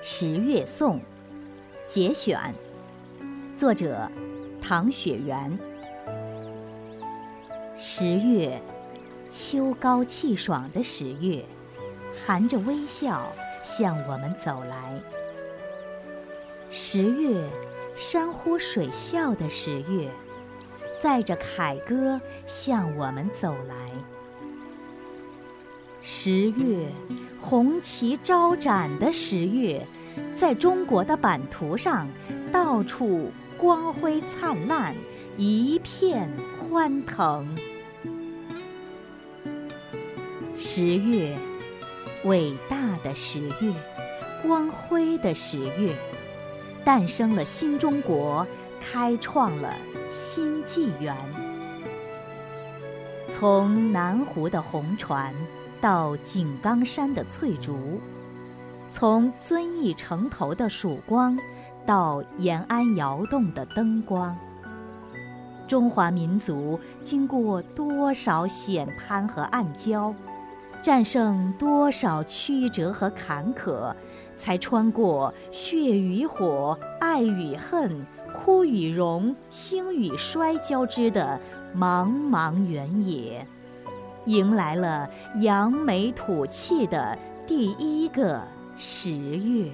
十月颂》节选，作者唐雪原。十月，秋高气爽的十月，含着微笑向我们走来。十月，山呼水啸的十月，载着凯歌向我们走来。十月，红旗招展的十月，在中国的版图上到处光辉灿烂，一片欢腾。十月，伟大的十月，光辉的十月，诞生了新中国，开创了新纪元。从南湖的红船到井冈山的翠竹，从遵义城头的曙光到延安窑洞的灯光，中华民族经过多少险滩和暗礁，战胜多少曲折和坎坷，才穿过血与火、爱与恨、哭与荣、兴与衰交织的茫茫原野，迎来了扬眉吐气的第一个十月。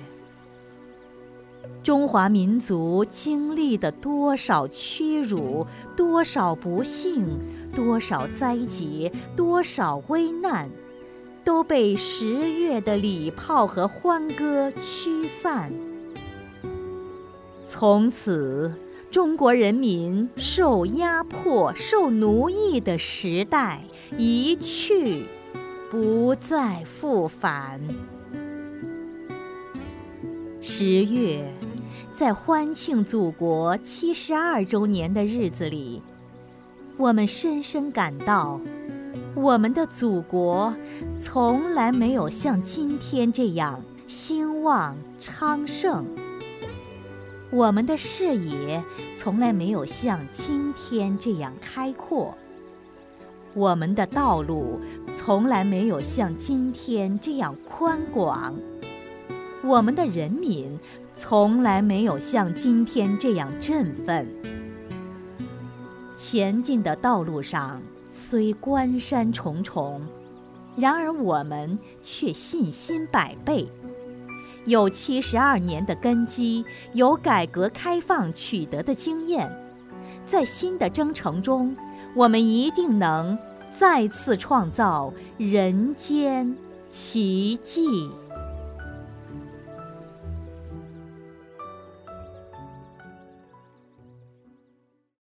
中华民族经历的多少屈辱，多少不幸，多少灾劫，多少危难，都被十月的礼炮和欢歌驱散。从此，中国人民受压迫、受奴役的时代一去不再复返。十月，在欢庆祖国72周年的日子里，我们深深感到，我们的祖国从来没有像今天这样兴旺昌盛，我们的视野从来没有像今天这样开阔，我们的道路从来没有像今天这样宽广，我们的人民从来没有像今天这样振奋。前进的道路上虽关山重重，然而我们却信心百倍。有72年的根基，有改革开放取得的经验，在新的征程中，我们一定能再次创造人间奇迹。